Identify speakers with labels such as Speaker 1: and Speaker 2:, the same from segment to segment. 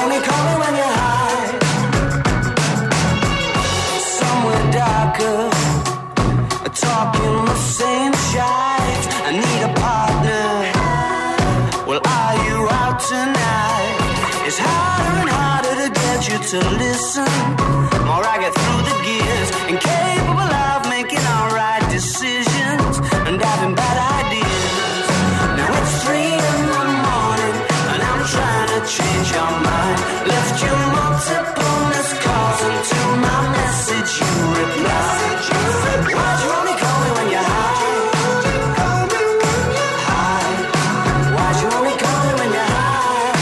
Speaker 1: only call me when you're high? Somewhere darker, talking the same shite. I need a partner. Well, are you out tonight? It's harder and harder to get you to listen. More I get through the gears, incapable of making alright decisions and having bad ideas. Now it's 3 a.m. and I'm trying to change your mind. Left you multiple missed calls until my message you replied. Why'd you only call me when you're high? High. Why'd you only call me when you're high?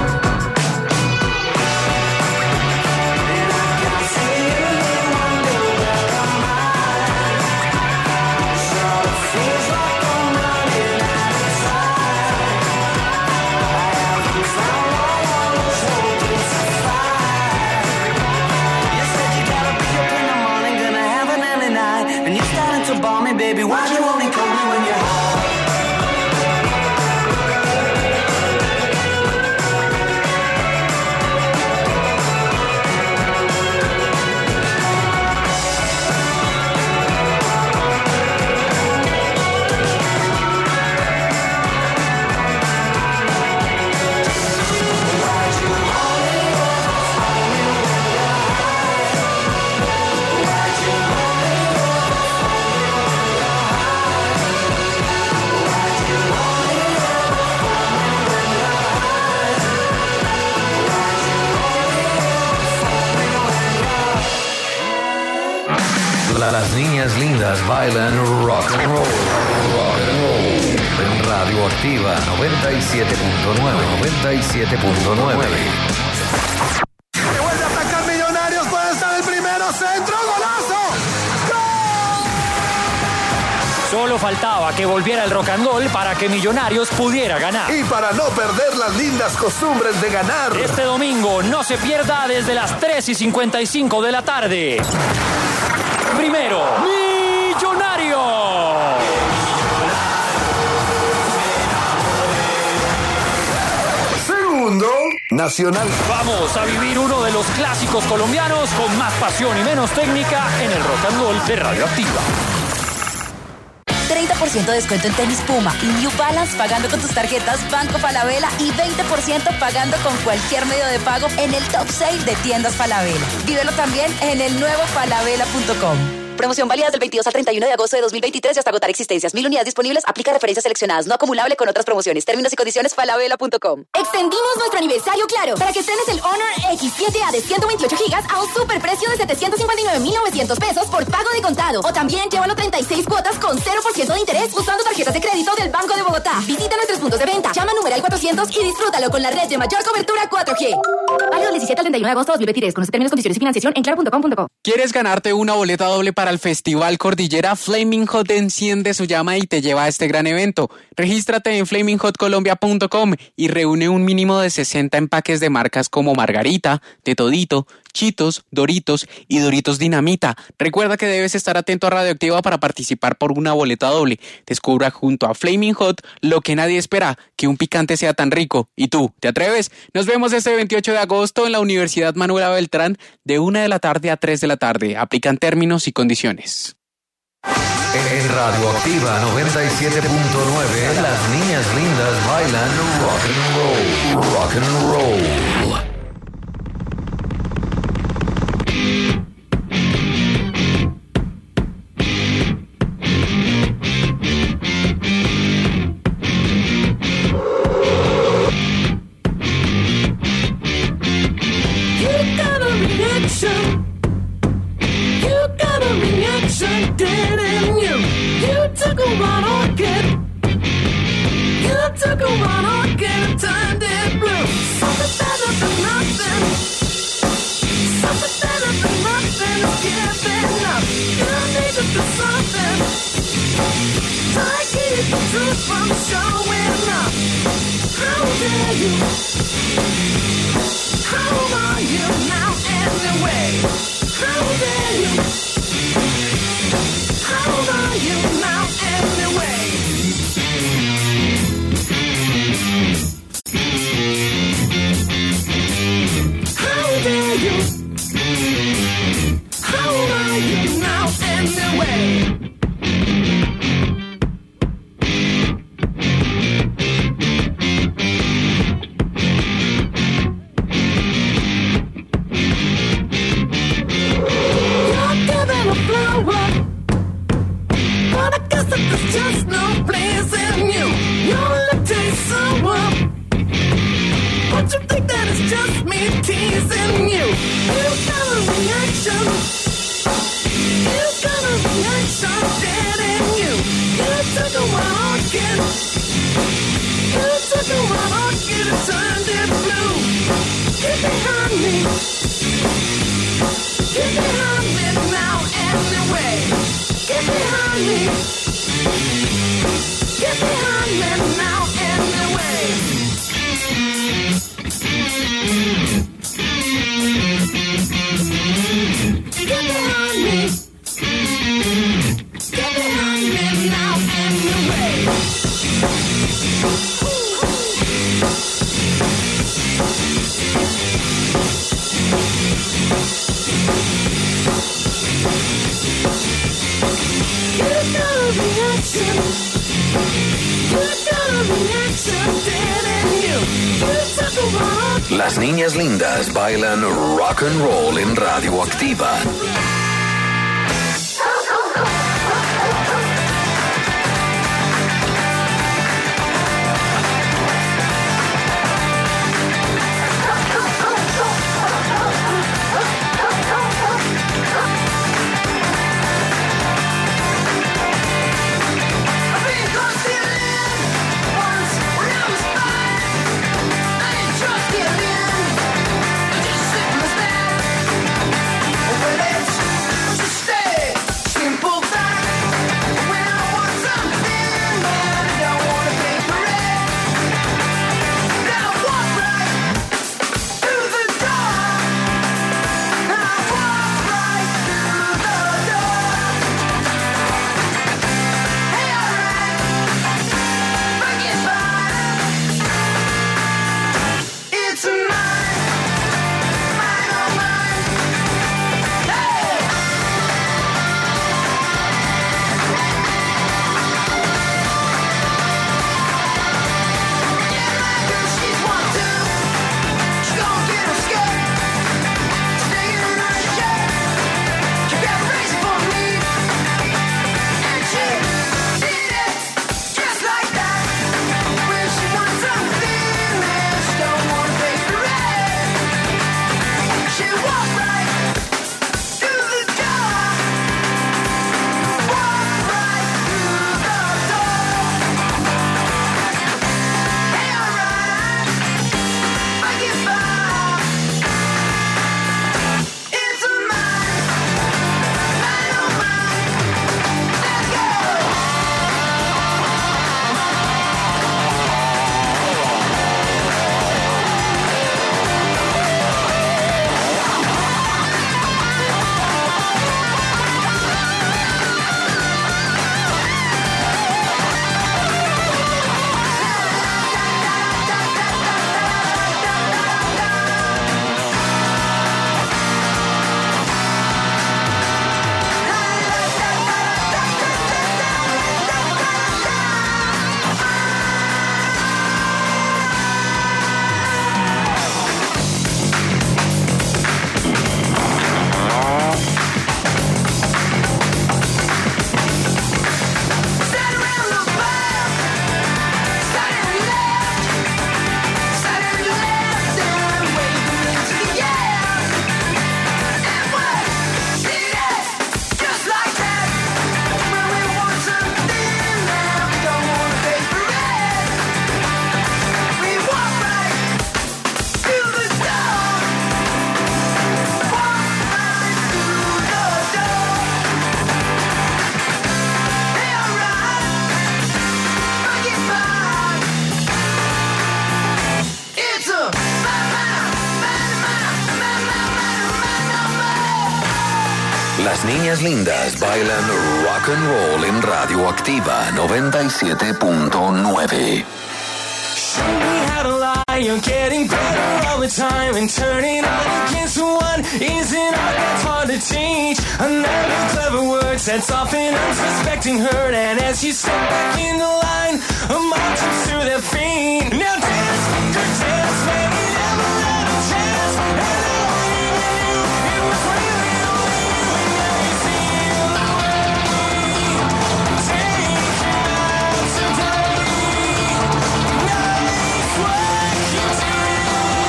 Speaker 1: And I can see you wonder where am I? So it feels like I'm running out of time. I haven't found what I was hoping to find. You said you gotta be up in the morning, gonna have an early night, and you're starting to bore me, baby. Why'd you only call me when you're high?
Speaker 2: Las niñas lindas bailan rock and roll. Rock and roll. En Radioactiva 97.9.
Speaker 3: ¡Que vuelve a atacar Millonarios! ¡Puede estar el primero! ¡Centro! ¡Golazo!
Speaker 4: Solo faltaba que volviera el rock and roll para que Millonarios pudiera ganar.
Speaker 3: Y para no perder las lindas costumbres de ganar.
Speaker 4: Este domingo no se pierda desde las 3:55 de la tarde. Primero, Millonario.
Speaker 3: Segundo, Nacional.
Speaker 4: Vamos a vivir uno de los clásicos colombianos con más pasión y menos técnica en el rock and roll de Radioactiva.
Speaker 5: 30% de descuento en tenis Puma y New Balance pagando con tus tarjetas Banco Falabella y 20% pagando con cualquier medio de pago en el top sale de tiendas Falabella. Vívelo también en el nuevo falabella.com. Promoción válida del 22 al 31 de agosto de 2023 y hasta agotar existencias. 1000 unidades disponibles. Aplica referencias seleccionadas. No acumulable con otras promociones. Términos y condiciones falabella.com.
Speaker 6: Extendimos nuestro aniversario Claro para que estrenes el Honor X7A de 128 gigas a un superprecio de 759,900 pesos por pago de contado. O también llévalo 36 cuotas con 0% de interés usando tarjetas de crédito del Banco de Bogotá. Visita nuestros puntos de venta. Llama al numeral 400 y disfrútalo con la red de mayor cobertura 4G. Válido del 17 al 31 de agosto de 2023. Conoce términos, condiciones y financiación en claro.com.co.
Speaker 7: ¿Quieres ganarte una boleta doble para el Festival Cordillera? Flaming Hot enciende su llama y te lleva a este gran evento. Regístrate en flaminghotcolombia.com y reúne un mínimo de 60 empaques de marcas como Margarita, De Todito, Chitos, Doritos y Doritos Dinamita. Recuerda que debes estar atento a Radioactiva para participar por una boleta doble. Descubra junto a Flaming Hot lo que nadie espera, que un picante sea tan rico. ¿Y tú, te atreves? Nos vemos este 28 de agosto en la Universidad Manuela Beltrán de 1 de la tarde a 3 de la tarde. Aplican términos y condiciones.
Speaker 2: En Radioactiva 97.9, las niñas lindas bailan rock and roll. Rock and roll.
Speaker 1: Didn't you? You took a one orchid. You took a one orchid and turned it blue. Something better than nothing. Something better than nothing is giving up. You need to do something. Try to keep the truth from showing up. How dare you? How are you now anyway? How dare you? How are you now anyway? Don't you think that it's just me teasing you? You got a reaction. You got a reaction, didn't you? You took a while, kid. You took a while, kid, and turned it blue. Get behind me. Get behind me now, anyway. Get behind me. Get behind me now, anyway. Get behind me. Get behind me now, anyway. You got a reaction. You got a reaction, didn't you? You took a walk.
Speaker 2: Las niñas lindas bailan rock and roll en Radioactiva. Las niñas lindas bailan rock and roll en Radioactiva 97.9.
Speaker 8: You're getting better all the time, and turning on against one isn't all that's hard to teach. Another clever word sets off an unsuspecting hurt, and as you step back in the line, a mob jumps to their feet. Now dance, good dance, maybe never had a chance. And I knew it was really only you, and now you see the way. Take it out today. Nice work you did.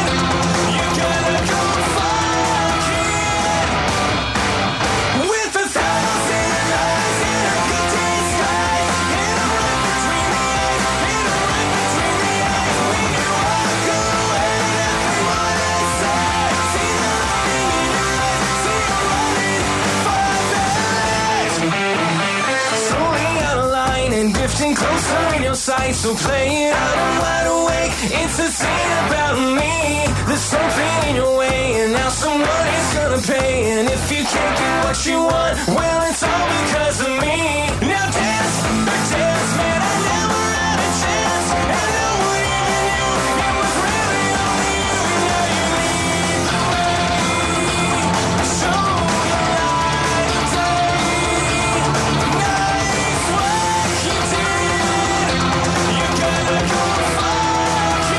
Speaker 8: light, so play it out, I'm wide awake. It's a scene about me. There's something in your way, and now someone is gonna pay. And if you can't get what you want, well, it's all because of me. Now dance, man, I never had a chance. And no one even knew it was really only you. And now you lead the way. Show the light of day. Nice work you did. You gotta go fuck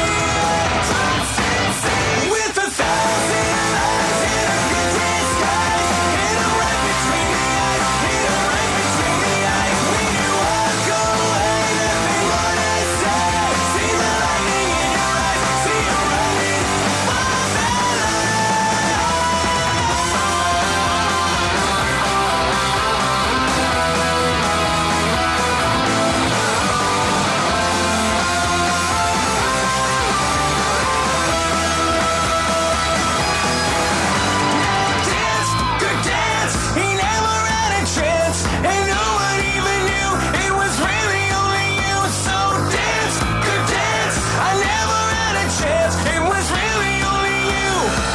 Speaker 8: it. With 1,000 eyes in a good disguise. Hit 'em right between the eyes. Hit 'em right between the eyes. When you walk away, nothing more to say. See the lightning in your eyes. See you running for the dance, good dance. He never had a chance, and no one even knew it was really only you. So dance, good dance. I never had a chance, it was really only you.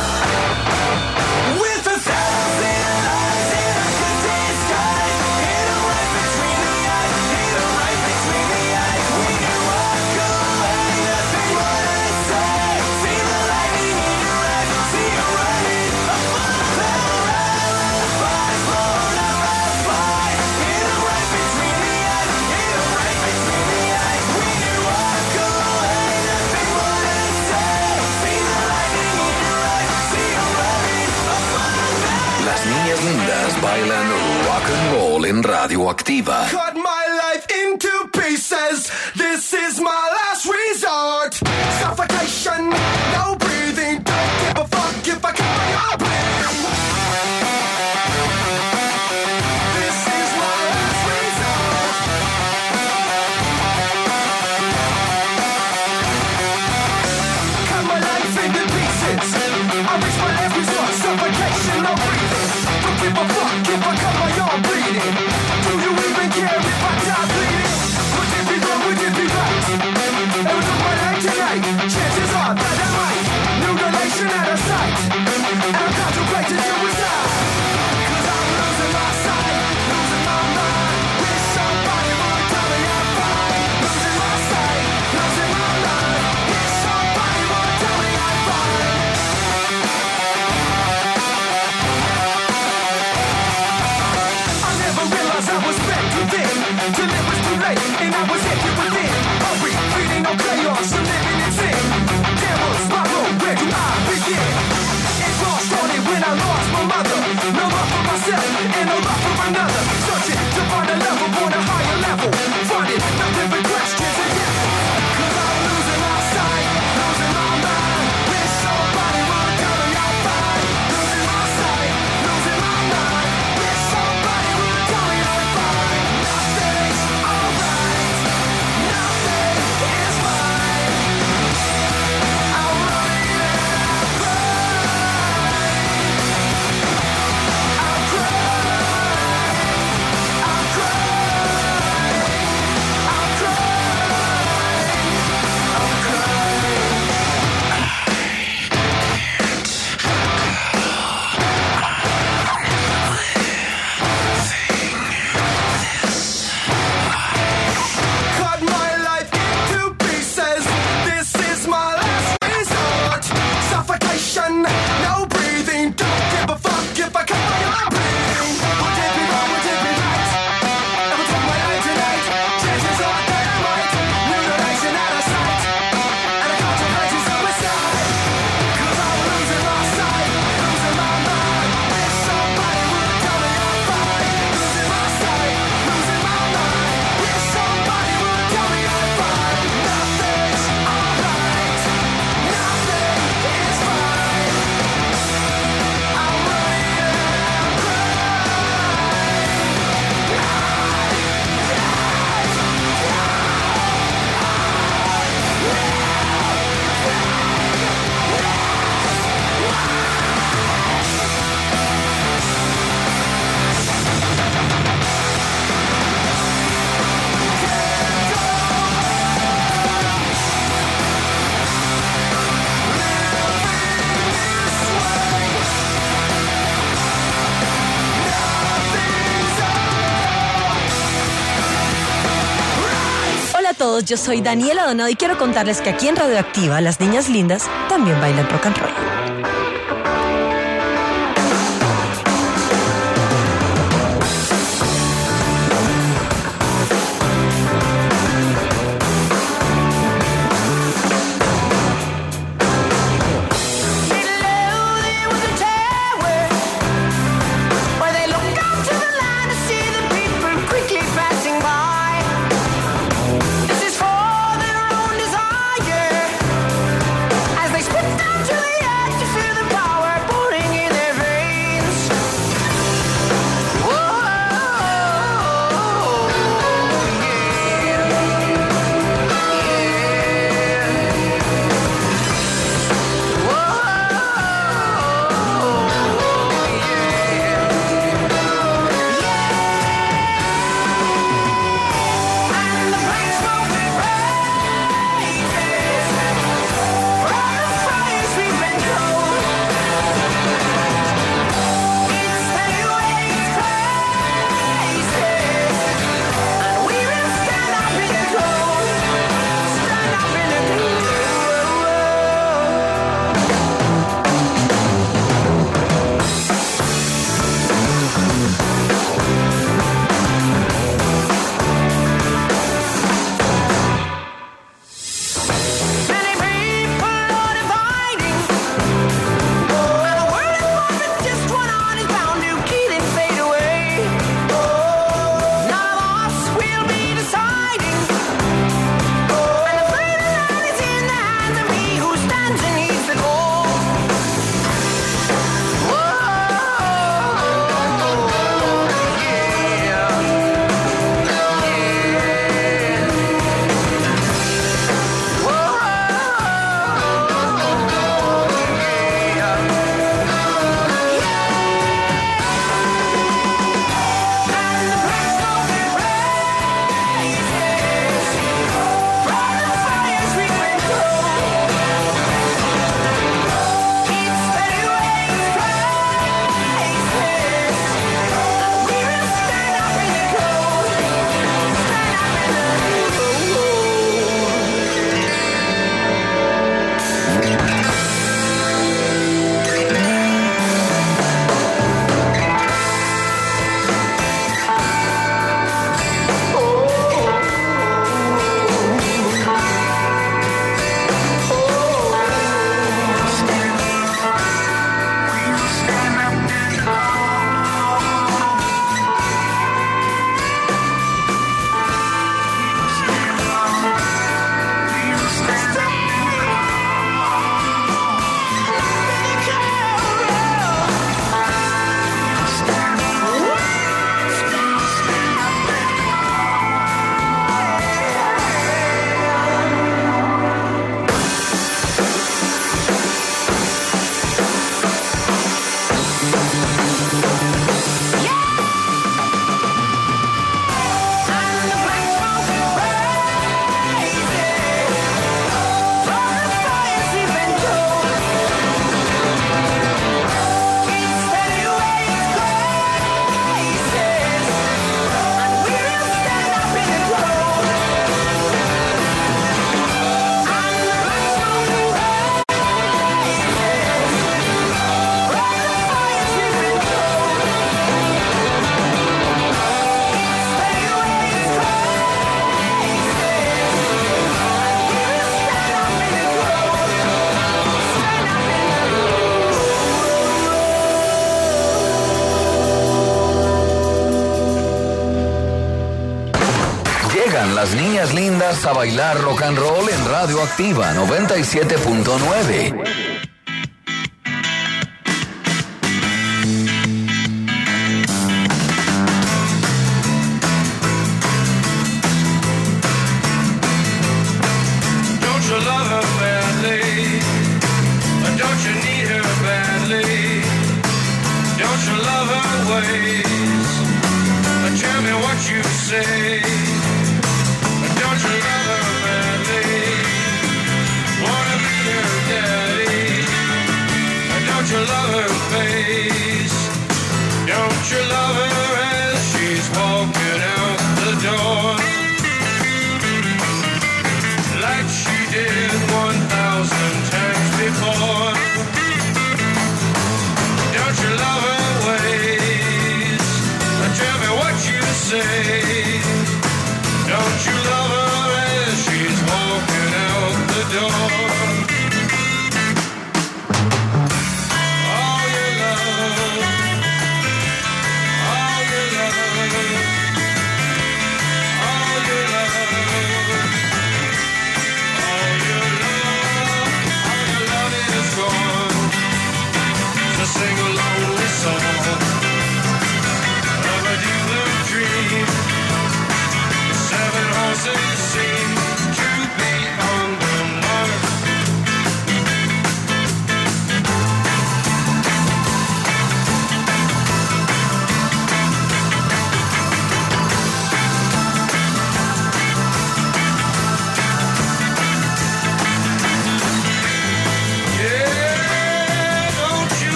Speaker 8: With 1,000 eyes in a good disguise, hit 'em right between the eyes. Hit 'em right between the eyes. When you walk away, nothing more to say. See the lightning in your eyes. See you running up on the paradise. Blown up by. Hit 'em right between the eyes. Hit 'em right between the eyes. When you walk away, nothing more to say. See the lightning in your eyes. See you running up on the paradise.
Speaker 2: Las niñas lindas bailan rock and roll en Radioactiva.
Speaker 3: Cut my life into pieces. This is my last resort. Suffocation, no breathing. Don't give a fuck if I cut my own bleeding. This is my last resort. Cut my life into pieces. I reach my last resort. Suffocation, no breathing. Don't give a fuck if I cut my own bleeding. Do you even care if I die bleeding? Would it be wrong? Would it be right? It was my night tonight. Chances
Speaker 9: yo soy Daniela Donado y quiero contarles que aquí en Radioactiva las niñas lindas también bailan rock and roll.
Speaker 2: Las niñas lindas a bailar rock and roll en Radioactiva 97.9.
Speaker 8: Don't you love her badly? Or don't you need her badly? Don't you love her ways? Or tell me what you say. Don't you love her badly? Wanna be her daddy?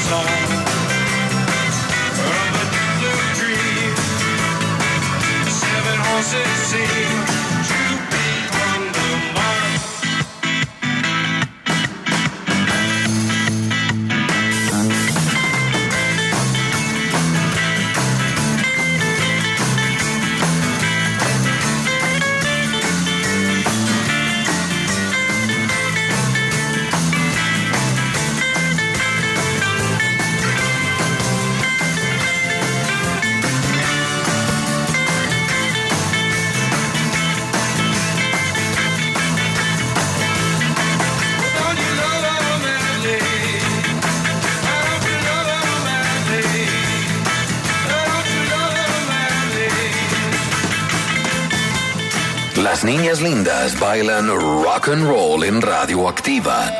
Speaker 8: song of a blue dream. 7 horses seem to be on the mark.
Speaker 2: Las niñas lindas bailan rock and roll en Radioactiva.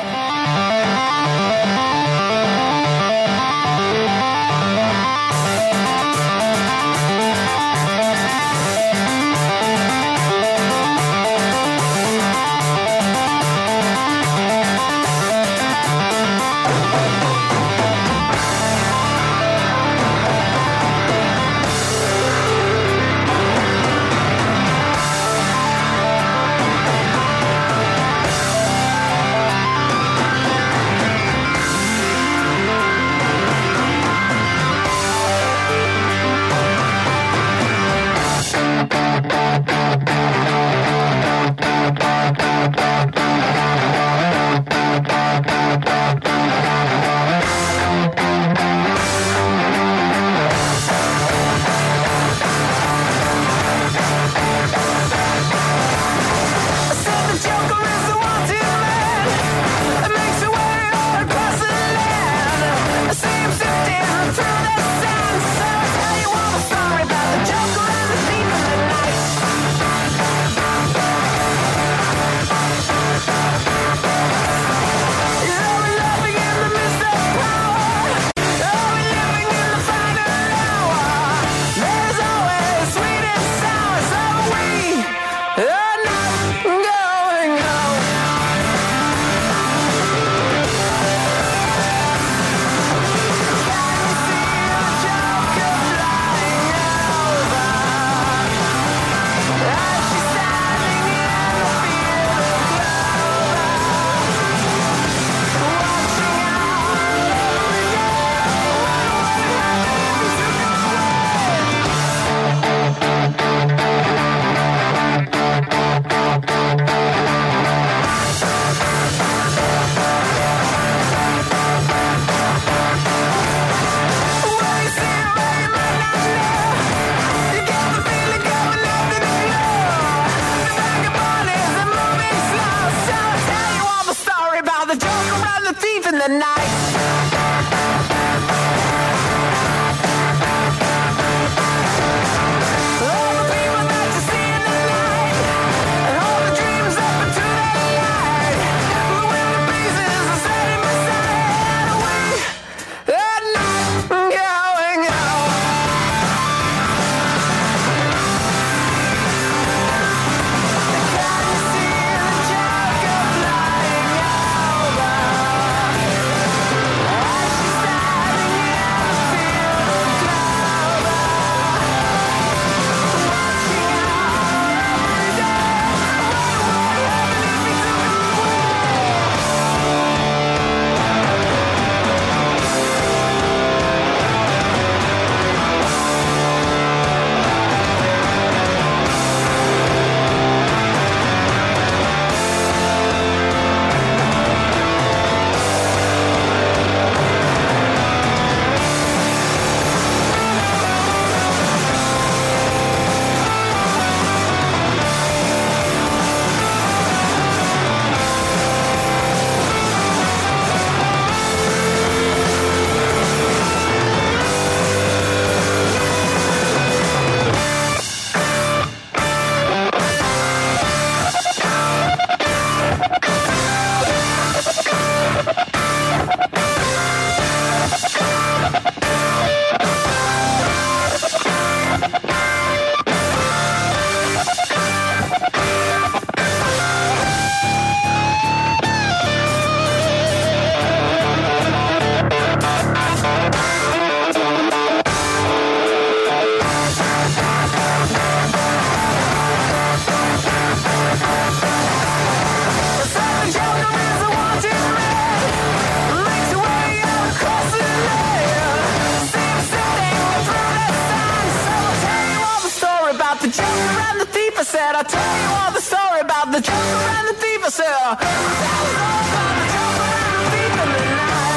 Speaker 3: the joker and the thief. I said, I'll tell you all the story about the joker and the thief. I said, that was all about the joker and the thief in the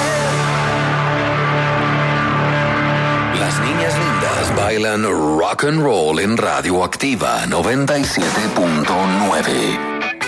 Speaker 3: night.
Speaker 2: Las niñas lindas bailan rock and roll en Radioactiva 97.9.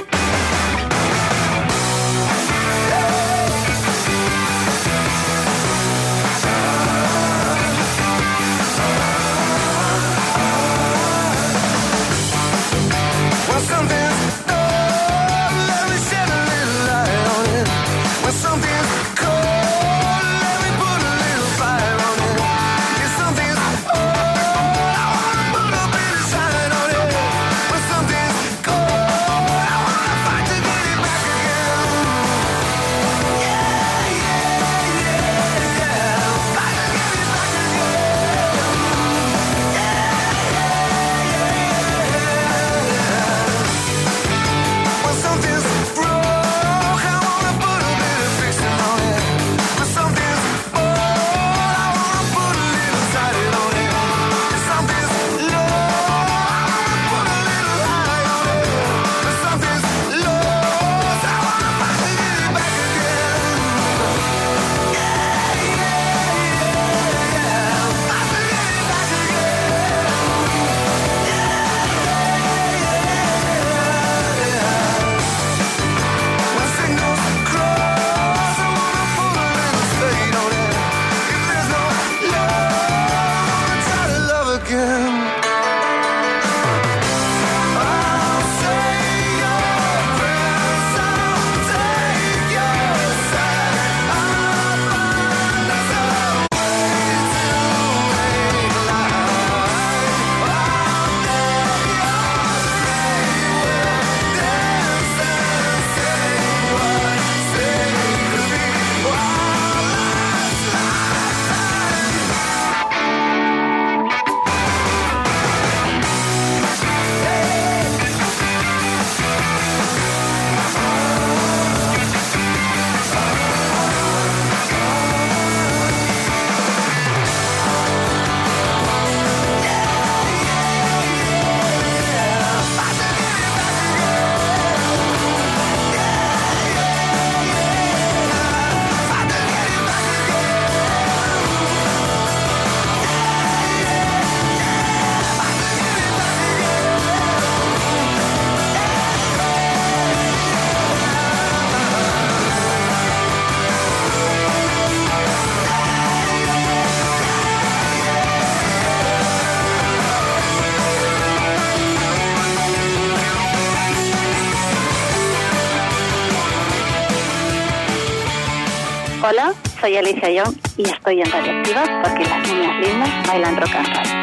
Speaker 10: Hola, soy Alicia Young y estoy en Radioactiva porque las niñas lindas bailan rock and roll.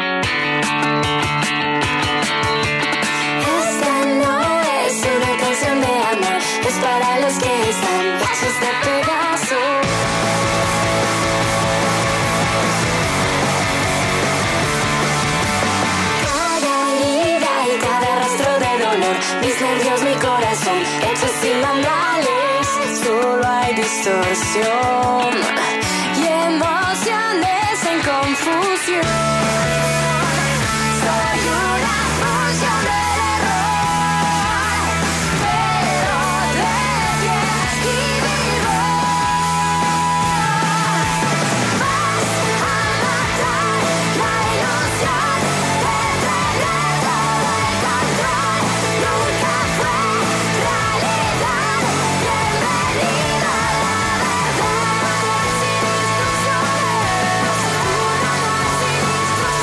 Speaker 11: Esta no es una canción de amor, es para los que están hechos de pedazos. Cada herida y cada rastro de dolor, mis nervios, mi corazón, hechos sin manuales. Solo hay distorsión y emociones en confusión. Soy una función del error, pero de bien y vivo. Vas a matar la ilusión de tenerlo de control. Nunca fue realidad. Bienvenido a la verdad. Sin instrucciones, una más sin instrucciones.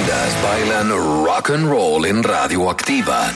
Speaker 2: lindas bailan rock and roll en Radioactiva.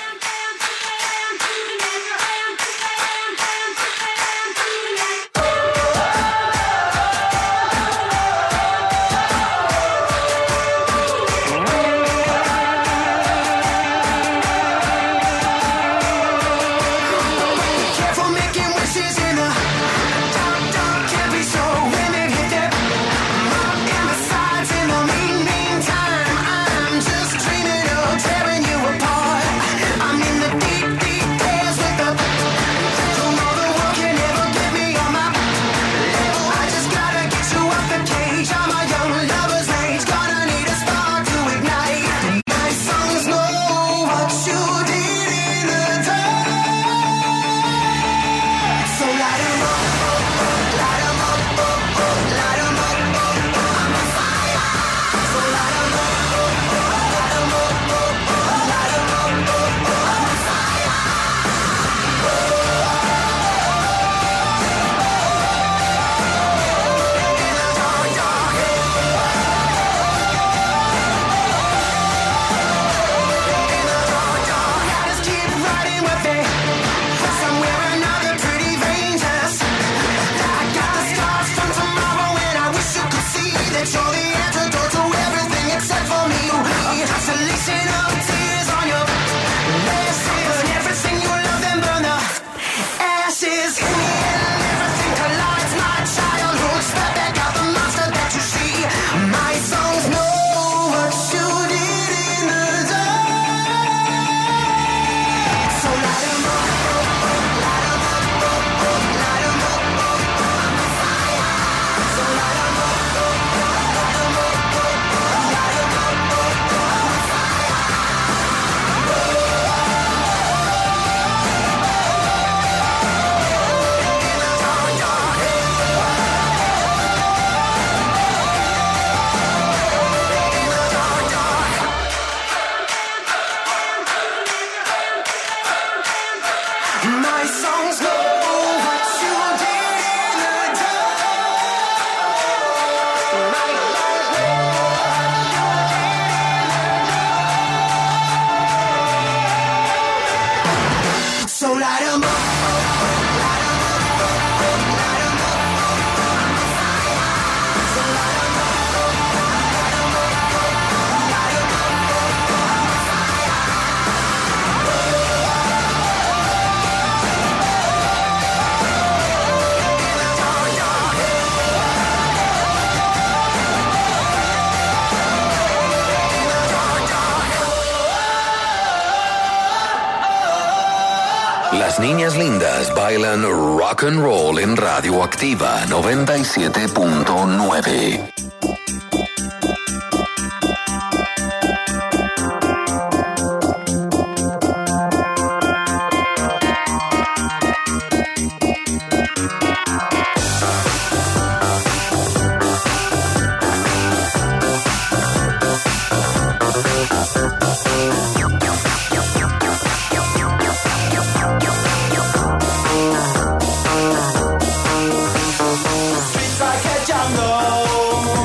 Speaker 2: Las niñas lindas bailan rock and roll en Radioactiva 97.9.
Speaker 3: Sta echeggiando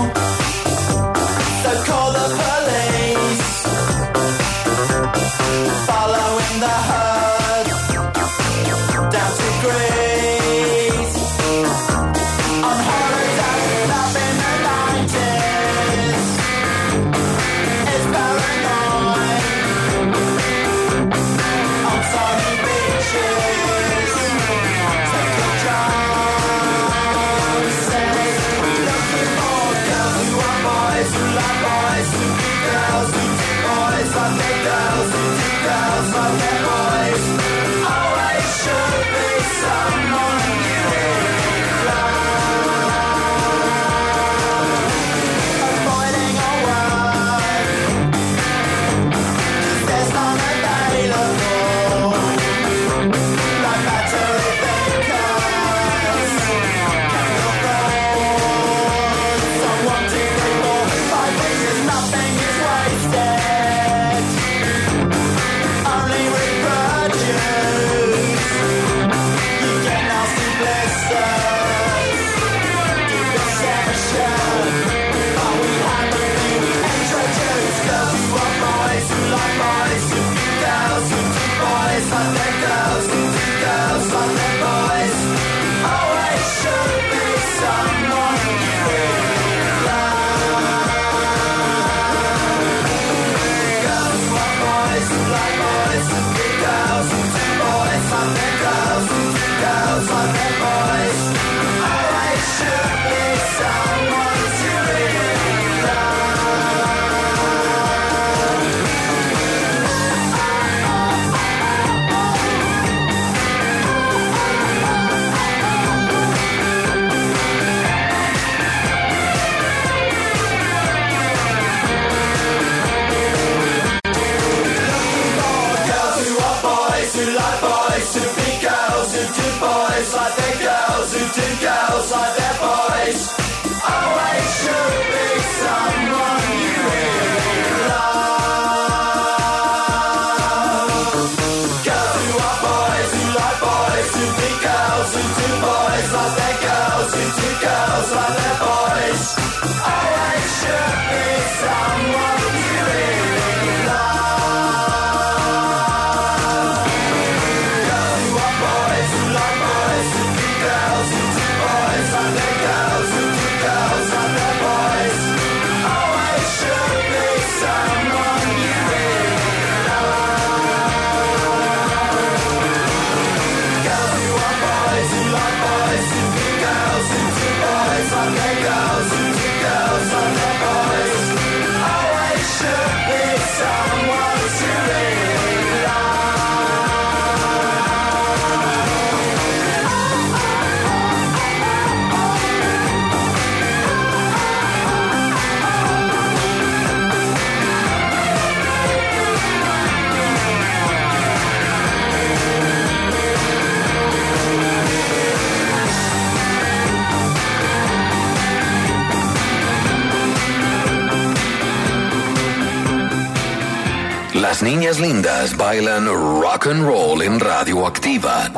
Speaker 2: Las niñas lindas bailan rock and roll en Radioactiva.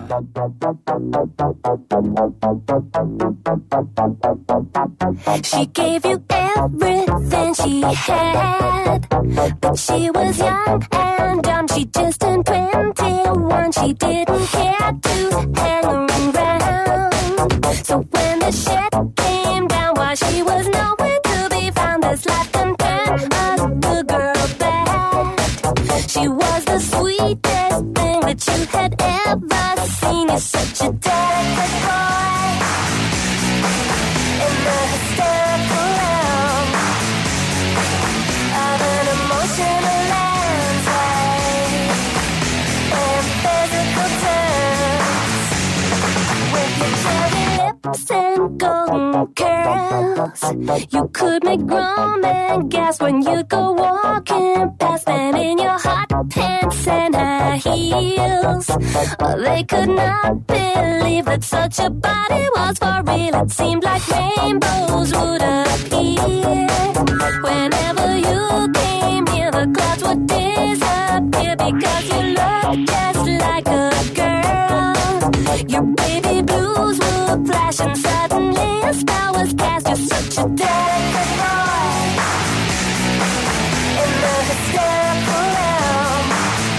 Speaker 11: She gave you everything she had, but she was young and dumb. She just turned 21. She didn't care to hang around. So when the shit came down while she was nowhere to be found, this life can turn a good girl bad. She was the sweetest thing that you had ever seen. You're such a delicate boy in the hysterical realm of an emotional landslide and physical terms. With your cherry lips and golden curls, you could make grown men gasp when you go walking past them in your hot pants and high heels. They could not believe that such a body was for real. It seemed like rainbows would appear whenever you came near. The clouds would disappear because you looked just like a girl. Your baby blues would flash and suddenly a spell was cast. You're such a delicate boy in the hysterical realm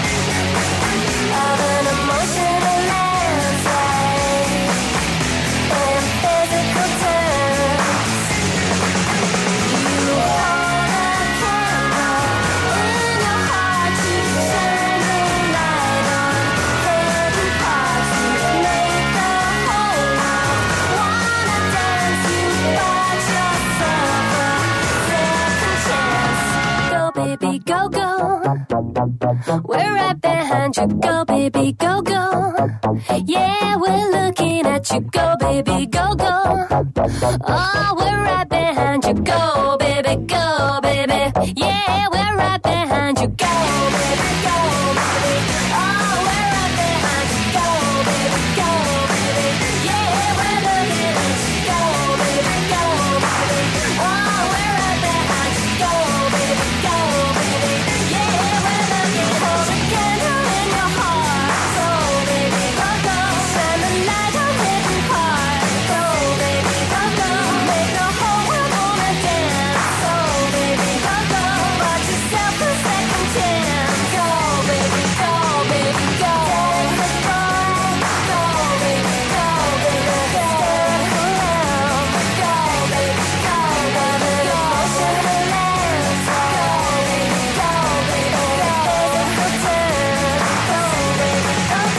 Speaker 11: of an emotional landslide and physical terms. You hold a candle in your heart to shine the light on hidden parts. You make the whole world wanna dance. You bought yourself a second chance. Go baby, go go. We're right behind you. Go baby, go go. Yeah, we're looking at you. Go baby, go go. Oh, we're right behind you. Go baby, go baby. Yeah, we're right behind you. Go baby, go baby. Oh, we're right behind you. Go baby, go baby. Yeah, we're looking at you. Go baby, go baby. Oh, we're right behind you. Go baby, go baby. Yeah, we're looking at you. Candle in your heart. Go baby, go go. Shine the light on hidden parts. Go baby, go go. Make the whole world wanna dance. Go baby, go go. Bought yourself a second chance. Go baby, go baby, go. Delicate boy. Go baby, go baby. Hysterical realm. Go baby, go baby. Emotional landslide. Go baby, go baby. Physical terms. Go baby,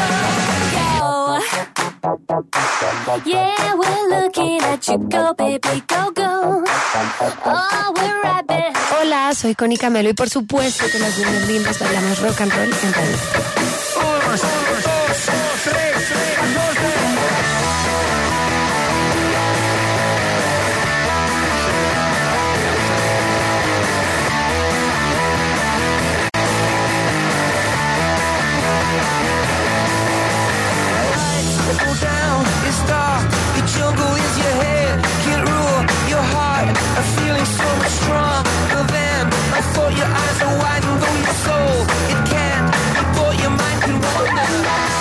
Speaker 11: go go. Yeah, we're looking at you. Go baby, go go. Oh, we're right behind.
Speaker 12: Hola, soy Connie Camelo y por supuesto que las niñas lindas bailamos rock and roll en radio.
Speaker 8: Go down, it's dark, the jungle is your head, can't rule your heart, a feeling so much stronger than I thought. Your eyes are wide and though your soul, it can't, you thought your mind can wander.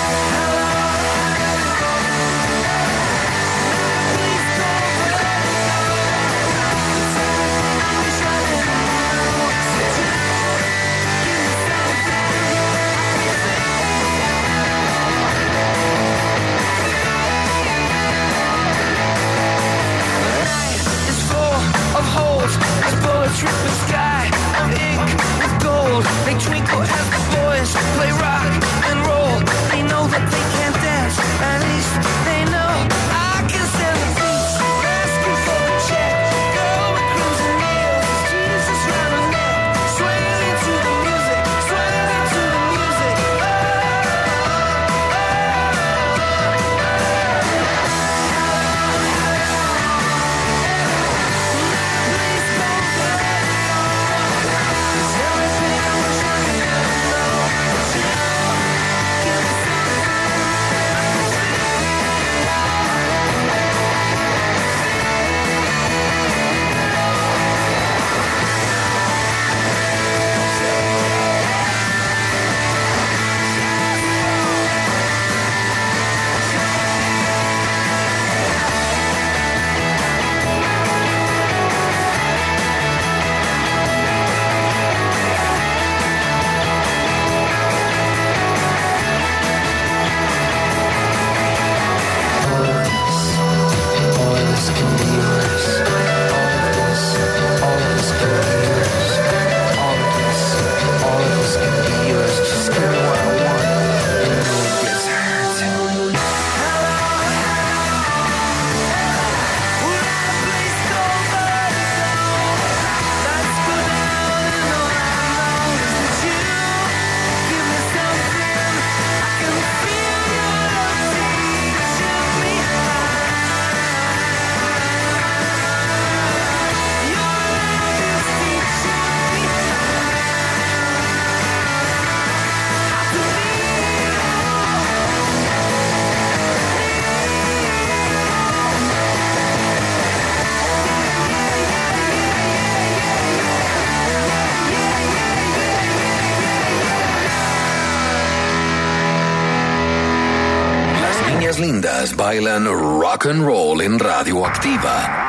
Speaker 2: lindas bailan rock and roll en Radioactiva.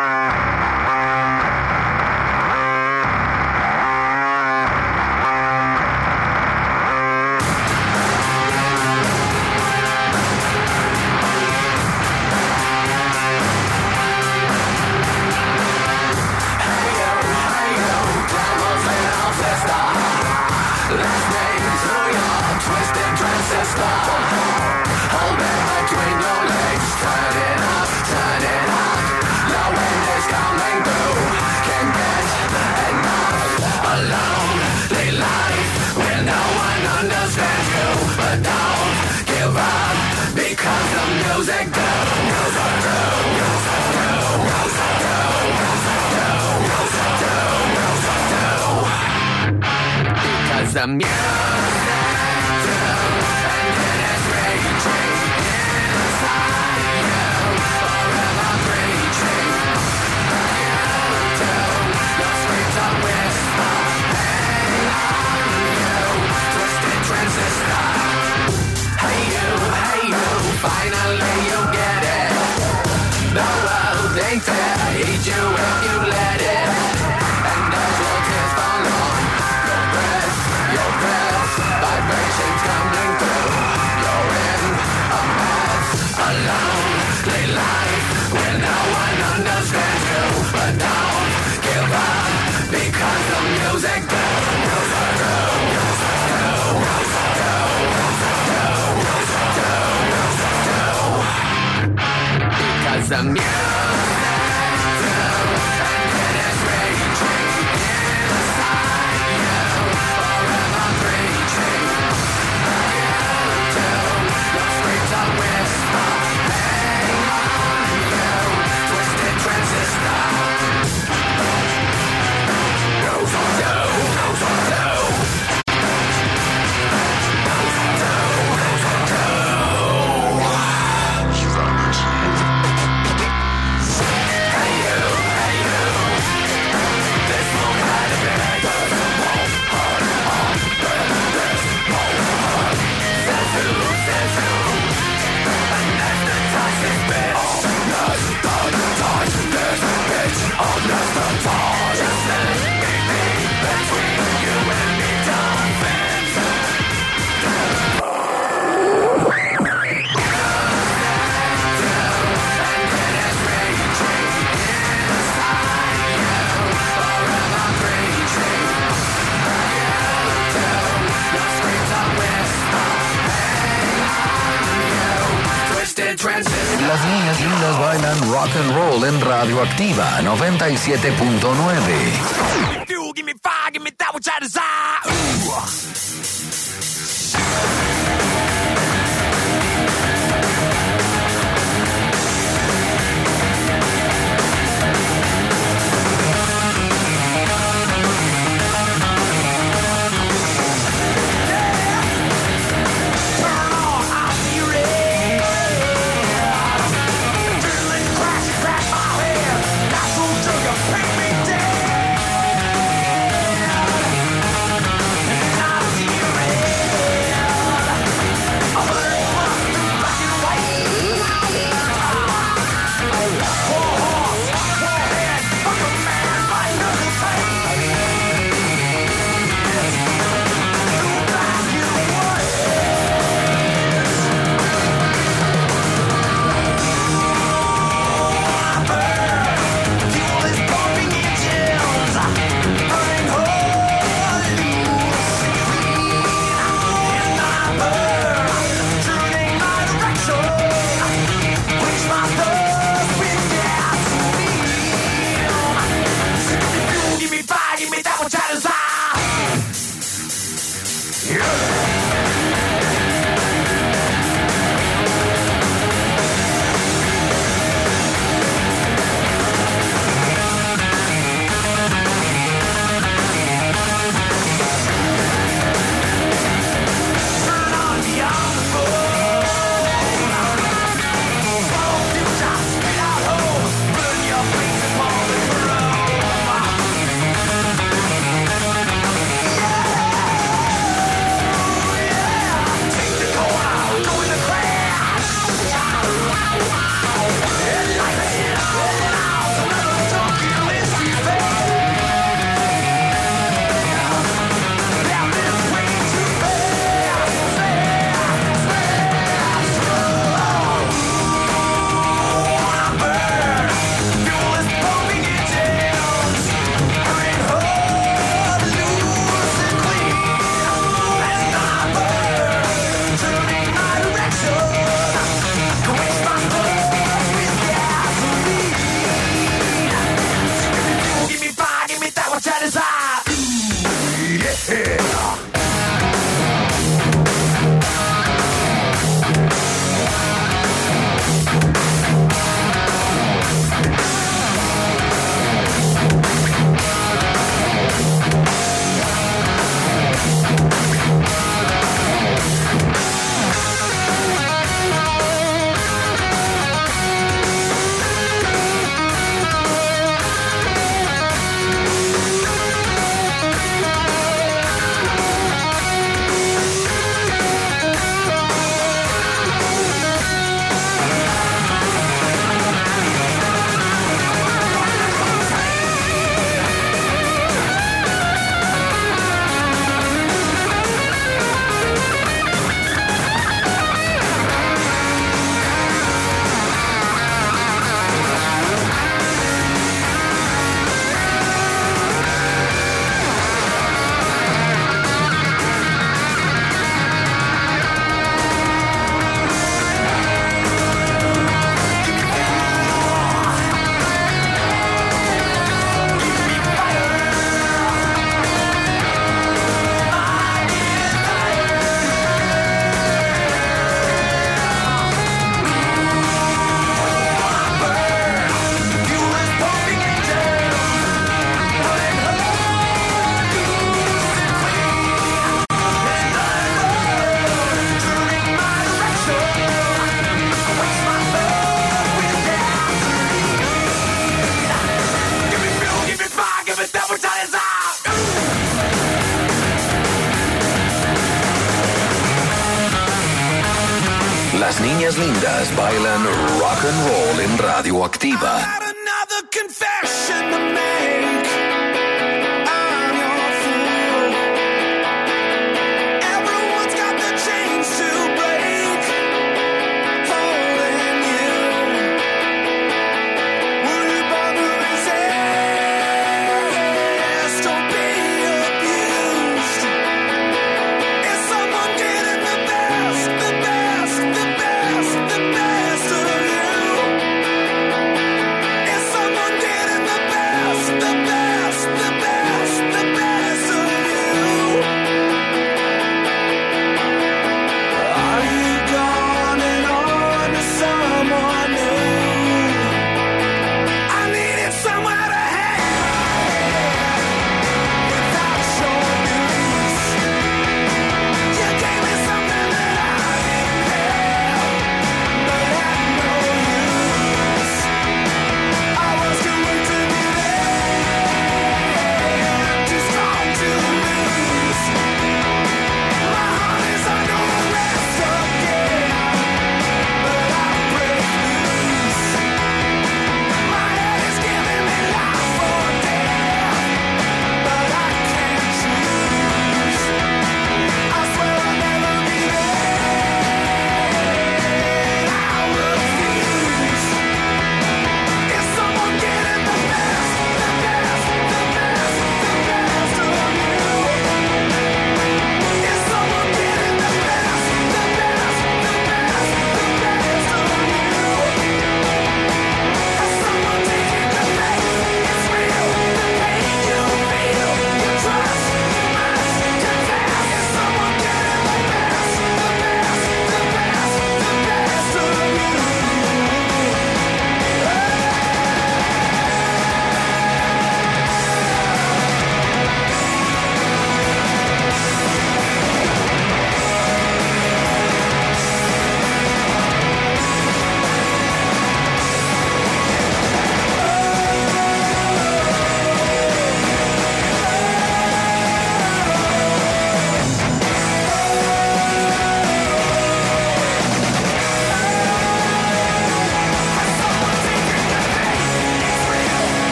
Speaker 1: The music and it's raging inside you, forever preaching. You do, your screams are whisper, hey on you, twisted transistor. Hey you, finally you get it. The world ain't fair, eat you if you let it. And as your tears fall on your breath, vibrations coming through. You're in a mess, a lonely life where no one understands you. But don't give up because the music because the music and it's raging inside you, forever preaching. You do, your screams are whisper, hang on you, twisted transistor. Goes on you, goes on you.
Speaker 2: Las niñas lindas bailan rock and roll en Radioactiva 97.9.
Speaker 3: Give me fire, give me that which I desire.
Speaker 1: Paint me dead.
Speaker 2: Las niñas lindas bailan rock and roll en Radioactiva.
Speaker 3: Another confession to make. I'm your fool. Everyone's got the chains to break. Holding you. Will you bother resist? Don't be abused. Is someone getting the best, the best, the best, the best of you? Is someone getting the best, the best?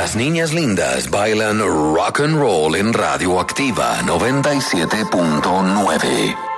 Speaker 2: Las niñas lindas bailan rock and roll en Radioactiva 97.9.